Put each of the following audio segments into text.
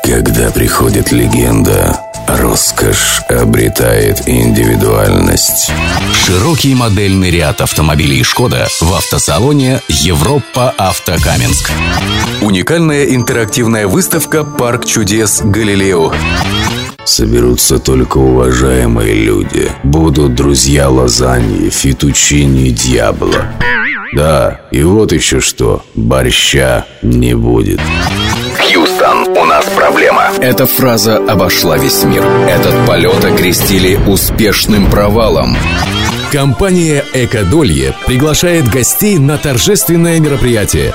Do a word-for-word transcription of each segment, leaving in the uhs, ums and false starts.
Когда приходит легенда, роскошь обретает индивидуальность. Широкий модельный ряд автомобилей «Шкода» в автосалоне «Европа Авто Каменск». Уникальная интерактивная выставка «Парк чудес Галилео». Соберутся только уважаемые люди. Будут друзья лазаньи, фетучини, дьябло. Да, и вот еще что. Борща не будет. Хьюстон, у нас проблема. Эта фраза обошла весь мир. Этот полет окрестили успешным провалом. Компания «Экодолье» приглашает гостей на торжественное мероприятие.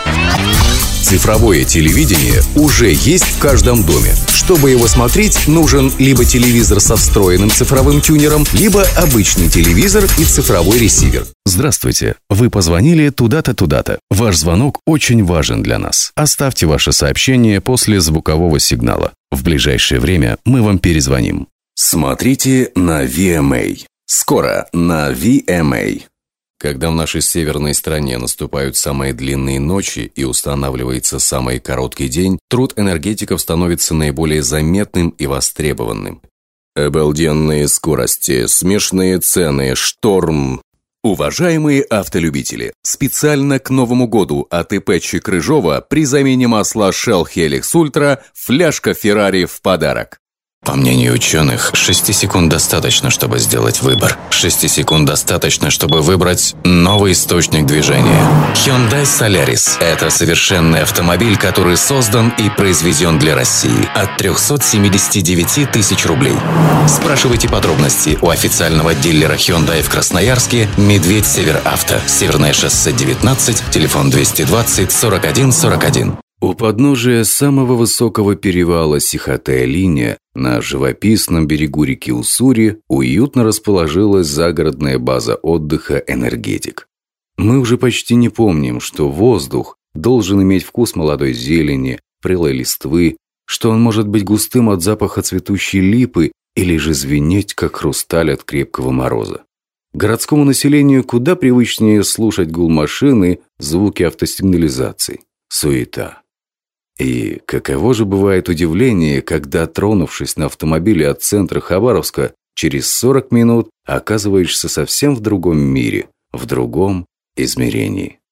Цифровое телевидение уже есть в каждом доме. Чтобы его смотреть, нужен либо телевизор со встроенным цифровым тюнером, либо обычный телевизор и цифровой ресивер. Здравствуйте. Вы позвонили туда-то, туда-то. Ваш звонок очень важен для нас. Оставьте ваше сообщение после звукового сигнала. В ближайшее время мы вам перезвоним. Смотрите на ви эм эй. Скоро на ви эм эй. Когда в нашей северной стране наступают самые длинные ночи и устанавливается самый короткий день, труд энергетиков становится наиболее заметным и востребованным. Обалденные скорости, смешные цены, шторм. Уважаемые автолюбители, специально к Новому году от ИП Чикрыжова при замене масла Shell Helix Ultra фляжка Ferrari в подарок. По мнению ученых, шести секунд достаточно, чтобы сделать выбор. Шести секунд достаточно, чтобы выбрать новый источник движения. Hyundai Solaris – это совершенный автомобиль, который создан и произведен для России. От трехсот семидесяти девяти тысяч рублей. Спрашивайте подробности у официального дилера Hyundai в Красноярске «Медведь Север Авто». Северное шоссе девятнадцать, телефон двести двадцать сорок один сорок один. У подножия самого высокого перевала Сихотэ-Линя на живописном берегу реки Уссури уютно расположилась загородная база отдыха «Энергетик». Мы уже почти не помним, что воздух должен иметь вкус молодой зелени, прелой листвы, что он может быть густым от запаха цветущей липы или же звенеть, как хрусталь от крепкого мороза. Городскому населению куда привычнее слушать гул машины, звуки автосигнализации, суета. И каково же бывает удивление, когда, тронувшись на автомобиле от центра Хабаровска, через сорок минут оказываешься совсем в другом мире, в другом измерении.